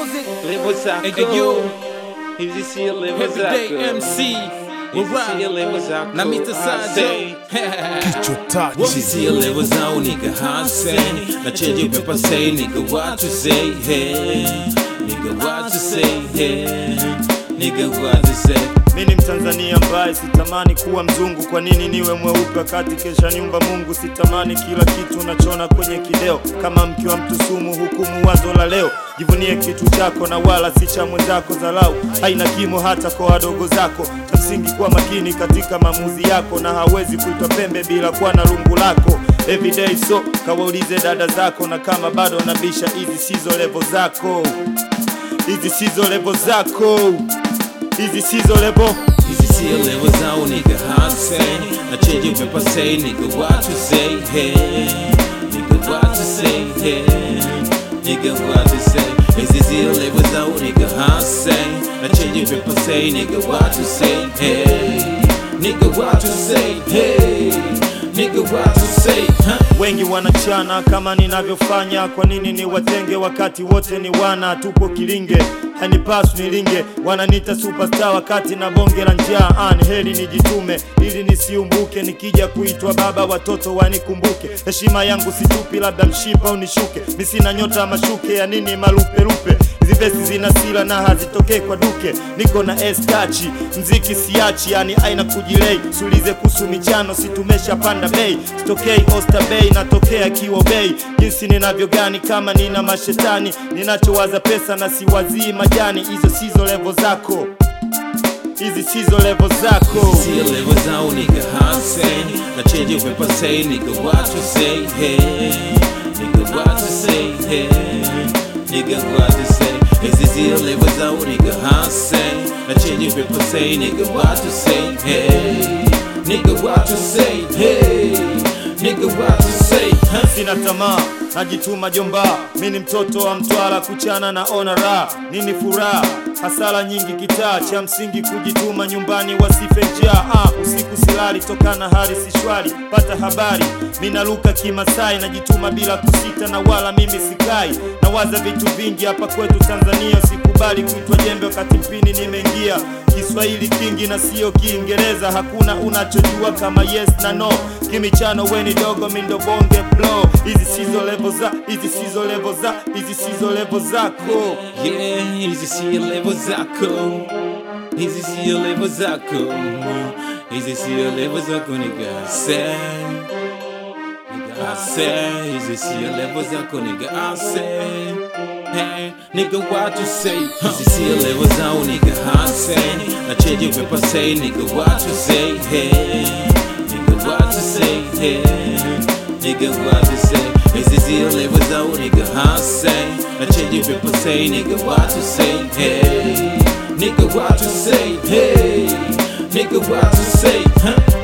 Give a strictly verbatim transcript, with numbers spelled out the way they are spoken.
music. Levo Zako. And you, Hizi si Levo Zako. everyday M C. Hizi si Levo Zako. Na mister Sajo. Kichwa taji. Hizi si Levo Zako, nigga. I say. Na change your paper say, nigga. What to say, hey. Nigga, what to say, hey. Nigga, what to say. Mimi Mtanzania mbaye sitamani kuwa mzungu. Kwa nini niwe mweupe wakati kesha nyumba Mungu? Sitamani kila kitu nachona kwenye kideo. Kama mke wa mtu sumu, hukumu wazo la leo. Jivunie kitu chako na wala si cha mwenzako. Dharau haina kimo hata kwa wadogo zako. Msingi kuwa makini katika maamuzi yako, na hawezi kuitwa pembe bila kuwa na rungu lako. Everyday so kawaulize dada zako, na kama bado nabisha, hizi sizo level zako. Hizi sizo level zako. Hizi sizo level. Hizi si Levo Zako, nigga. I say. Na change your paper say, nigga. What to say, hey. Nigga, what to say, hey. Nigga, what to say. Hizi si Levo Zako, nigga. I say. Na change your paper say, nigga. What to say, hey. Nigga, what to say, hey. Nigga, what to say, huh? Wengi wanachana kama ninavyofanya. Kwa nini ni watenge wakati wote ni wana? Tupo kilinge, hanipasu nilinge. Wananiita superstar wakati na bonge la njaa. Ani heri nijitume ili nisiumbuke. Nikija kuitwa baba watoto wanikumbuke. Heshima yangu situpi, labda mshipa unishuke. Mimi sina nyota mashuke, ya nini malupe lupe. Hizi vesi zina sila na hazitokei kwa duke. Niko na estachi, mziki siachi, yani aina kujilei. Sulize kuhusu michano, situmesha panda bei. Sitokei Oyster Bay, natokea Kiwo Bay. Jinsi ninavyo gani kama nina mashetani. Ninachowaza pesa na siwazii majani. Hizo sizo level zako. Hizi sizo level zako. Hizi si Levo Zako, nigga. I say. Na change your paper say, nigga. What to say, hey. Nigga, what to say, hey. Nigga, what to say. Hizi si Levo Zako, nigga. I say. Na change your paper say, nigga. What to say, hey. Nigga, what to say, hey. Nigga, what to say, huh? Sina tamaa, najituma jomba. Mini mtoto wa Mtwara, kuchana na ona raha. Nini furaha, hasara nyingi kitaa. Cha msingi kujituma, nyumbani wasife njaa. Ah, usiku silali, tokana hali si shwari. Pata habari, minaluka kimasai. Najituma bila kusita na wala mimi sikai. Nawaza vitu vingi hapa kwetu Tanzania. Sikubali kuitwa jembe wakati mpini nimeingia. Kiswahili kingi na sio Kiingereza. Hakuna unachojua kama yes na no. Kimichano weni dogo mindo bonge blow. Hizi sizo level za, hizi sizo level za, hizi sizo level zako. Yeah, hizi si Levo Zako. Hizi si Levo Zako. Hizi si Levo Zako, nigga. I say. Nigga, I say. Hizi si Levo Zako, nigga. I say. Hey, nigga, what you say? Hizi si Levo Zako, nigga. I say. Na change your paper say, nigga. What you say, hey. Nigga, what to say, hey. Nigga, what to say. Hizi si Levo Zako, nigga. I say. Na change your paper say, nigga. What to say, hey. Nigga, what to say, hey. Nigga, what to say, huh?